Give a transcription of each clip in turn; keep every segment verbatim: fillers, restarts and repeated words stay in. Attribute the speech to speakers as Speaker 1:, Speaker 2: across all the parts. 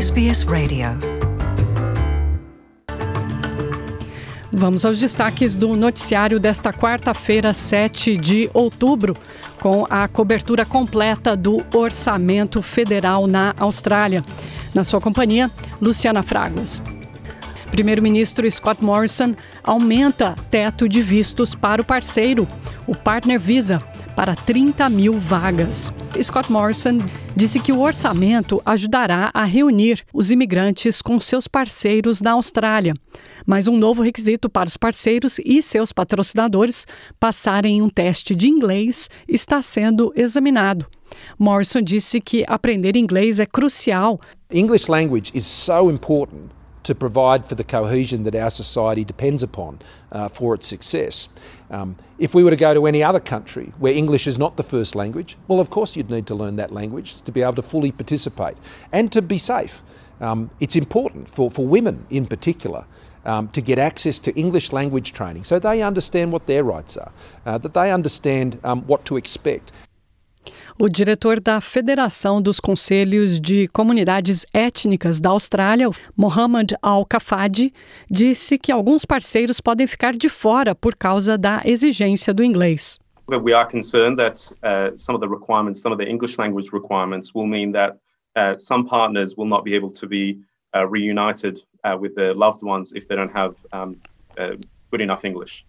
Speaker 1: S B S Radio.
Speaker 2: Vamos aos destaques do noticiário desta quarta-feira, sete de outubro, com a cobertura completa do Orçamento Federal na Austrália. Na sua companhia, Luciana Fraguas. Primeiro-ministro Scott Morrison aumenta teto de vistos para o parceiro, o Partner Visa, para trinta mil vagas. Scott Morrison disse que o orçamento ajudará a reunir os imigrantes com seus parceiros na Austrália, mas um novo requisito para os parceiros e seus patrocinadores passarem um teste de inglês está sendo examinado. Morrison disse que aprender inglês é crucial.
Speaker 3: English language is so important to provide for the cohesion that our society depends upon uh, for its success. Um, if we were to go to any other country where English is not the first language, well, of course you'd need to learn that language to be able to fully participate and to be safe. Um, it's important for, for women in particular um, to get access to English language training so they understand what their rights are, uh, that they understand um, what to expect.
Speaker 2: O diretor da Federação dos Conselhos de Comunidades Étnicas da Austrália, Mohamed Al-Kafadi, disse que alguns parceiros podem ficar de fora por causa da exigência do inglês.
Speaker 4: We are concerned that uh, some of the requirements, some of the English language requirements will mean that uh, some partners will not be able to be uh, reunited uh, with their loved ones if they don't have um, uh, good enough English.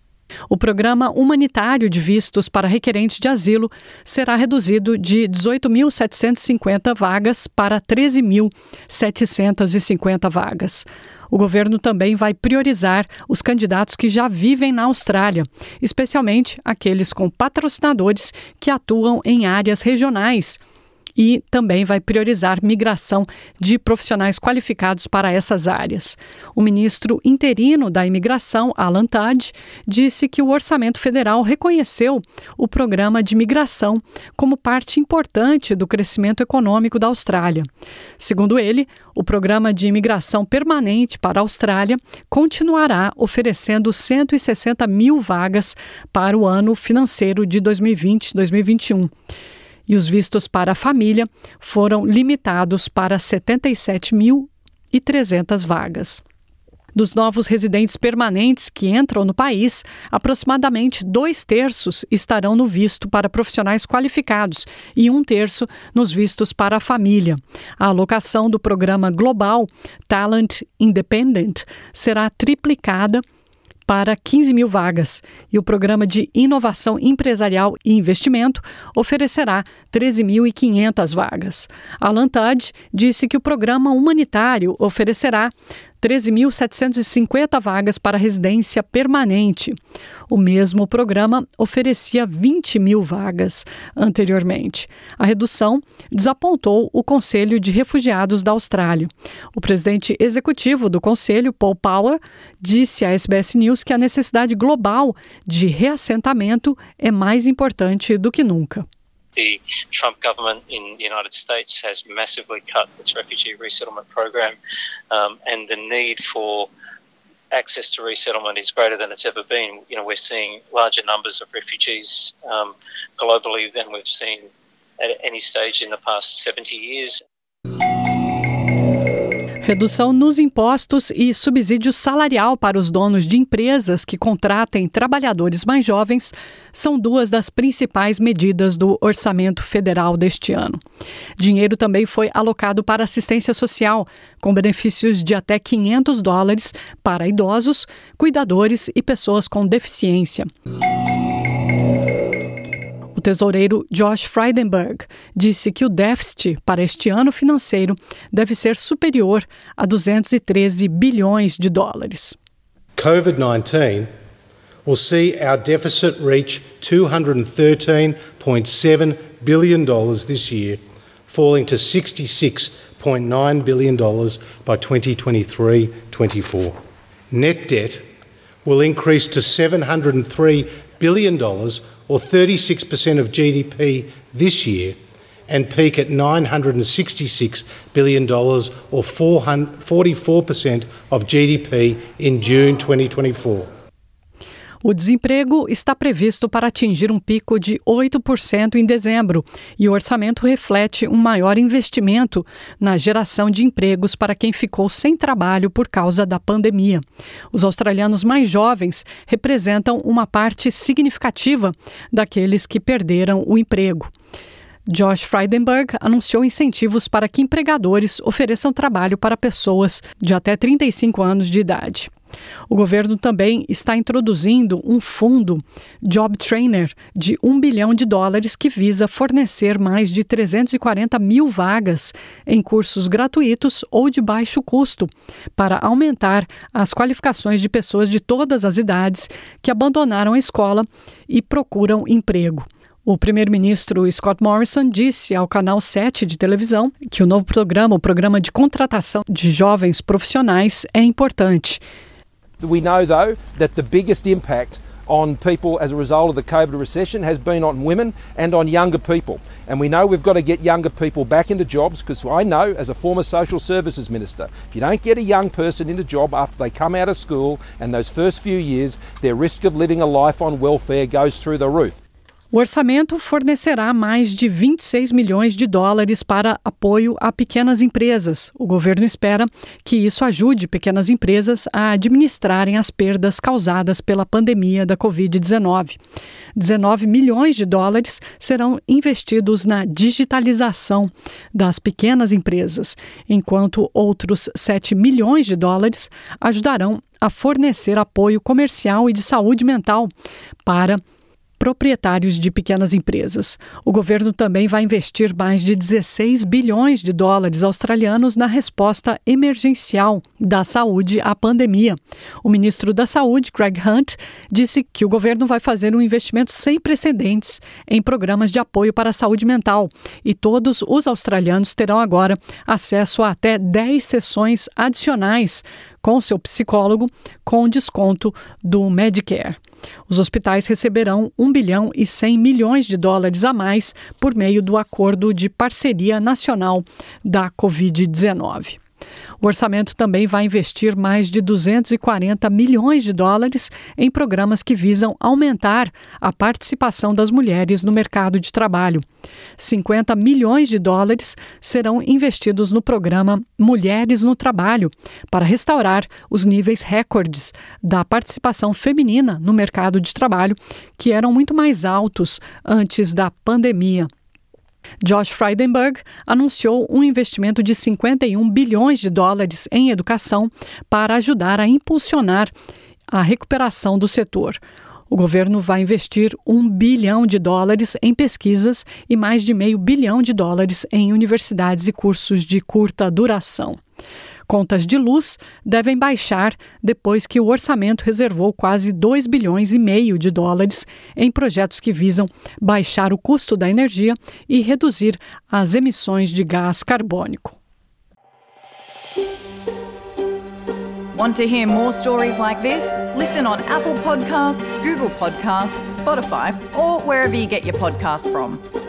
Speaker 2: O programa humanitário de vistos para requerentes de asilo será reduzido de dezoito mil setecentas e cinquenta vagas para treze mil setecentas e cinquenta vagas. O governo também vai priorizar os candidatos que já vivem na Austrália, especialmente aqueles com patrocinadores que atuam em áreas regionais. E também vai priorizar migração de profissionais qualificados para essas áreas. O ministro interino da imigração, Alan Tudge, disse que o orçamento federal reconheceu o programa de migração como parte importante do crescimento econômico da Austrália. Segundo ele, o programa de imigração permanente para a Austrália continuará oferecendo cento e sessenta mil vagas para o ano financeiro de dois mil e vinte a dois mil e vinte e um. E os vistos para a família foram limitados para setenta e sete mil e trezentas vagas. Dos novos residentes permanentes que entram no país, aproximadamente dois terços estarão no visto para profissionais qualificados e um terço nos vistos para a família. A alocação do programa global Talent Independent será triplicada para quinze mil vagas, e o Programa de Inovação Empresarial e Investimento oferecerá treze mil e quinhentas vagas. Alan Tudge disse que o Programa Humanitário oferecerá treze mil setecentas e cinquenta vagas para residência permanente. O mesmo programa oferecia vinte mil vagas anteriormente. A redução desapontou o Conselho de Refugiados da Austrália. O presidente executivo do Conselho, Paul Power, disse à S B S News que a necessidade global de reassentamento é mais importante do que nunca.
Speaker 5: The Trump government in the United States has massively cut its refugee resettlement program, um, and the need for access to resettlement is greater than it's ever been. You know, we're seeing larger numbers of refugees um, globally than we've seen at any stage in the past seventy years.
Speaker 2: Redução nos impostos e subsídio salarial para os donos de empresas que contratem trabalhadores mais jovens são duas das principais medidas do orçamento federal deste ano. Dinheiro também foi alocado para assistência social, com benefícios de até quinhentos dólares para idosos, cuidadores e pessoas com deficiência. O tesoureiro Josh Frydenberg disse que o déficit para este ano financeiro deve ser superior a duzentos e treze bilhões de dólares.
Speaker 6: COVID nineteen will see our deficit reach two hundred thirteen point seven billion dollars this year, falling to sixty-six point nine billion dollars by twenty twenty-three twenty-four. Net debt will increase to seven hundred three billion dollars or thirty-six percent of G D P this year and peak at nine hundred sixty-six billion dollars or forty-four percent of G D P in June twenty twenty-four.
Speaker 2: O desemprego está previsto para atingir um pico de oito por cento em dezembro e o orçamento reflete um maior investimento na geração de empregos para quem ficou sem trabalho por causa da pandemia. Os australianos mais jovens representam uma parte significativa daqueles que perderam o emprego. Josh Frydenberg anunciou incentivos para que empregadores ofereçam trabalho para pessoas de até trinta e cinco anos de idade. O governo também está introduzindo um fundo Job Trainer de um bilhão de dólares que visa fornecer mais de trezentas e quarenta mil vagas em cursos gratuitos ou de baixo custo para aumentar as qualificações de pessoas de todas as idades que abandonaram a escola e procuram emprego. O primeiro-ministro Scott Morrison disse ao Canal sete de televisão que o novo programa, o programa de contratação de jovens profissionais, é importante.
Speaker 3: We know, though, that the biggest impact on people as a result of the COVID recession has been on women and on younger people. And we know we've got to get younger people back into jobs because I know, as a former social services minister, if you don't get a young person into a job after they come out of school and those first few years, their risk of living a life on welfare goes through the roof.
Speaker 2: O orçamento fornecerá mais de vinte e seis milhões de dólares para apoio a pequenas empresas. O governo espera que isso ajude pequenas empresas a administrarem as perdas causadas pela pandemia da covid dezenove. dezenove milhões de dólares serão investidos na digitalização das pequenas empresas, enquanto outros sete milhões de dólares ajudarão a fornecer apoio comercial e de saúde mental para proprietários de pequenas empresas. O governo também vai investir mais de dezesseis bilhões de dólares australianos na resposta emergencial da saúde à pandemia. O ministro da Saúde, Greg Hunt, disse que o governo vai fazer um investimento sem precedentes em programas de apoio para a saúde mental e todos os australianos terão agora acesso a até dez sessões adicionais com seu psicólogo com desconto do Medicare. Os hospitais receberão um bilhão e cem milhões de dólares a mais por meio do Acordo de Parceria Nacional da covid dezenove. O orçamento também vai investir mais de duzentos e quarenta milhões de dólares em programas que visam aumentar a participação das mulheres no mercado de trabalho. cinquenta milhões de dólares serão investidos no programa Mulheres no Trabalho, para restaurar os níveis recordes da participação feminina no mercado de trabalho, que eram muito mais altos antes da pandemia. Josh Frydenberg anunciou um investimento de cinquenta e um bilhões de dólares em educação para ajudar a impulsionar a recuperação do setor. O governo vai investir um bilhão de dólares em pesquisas e mais de meio bilhão de dólares em universidades e cursos de curta duração. Contas de luz devem baixar depois que o orçamento reservou quase dois bilhões e meio de dólares em projetos que visam baixar o custo da energia e reduzir as emissões de gás carbônico.
Speaker 1: Want to hear more stories like this? Listen on Apple Podcasts, Google Podcasts, Spotify, or wherever you get your podcasts from.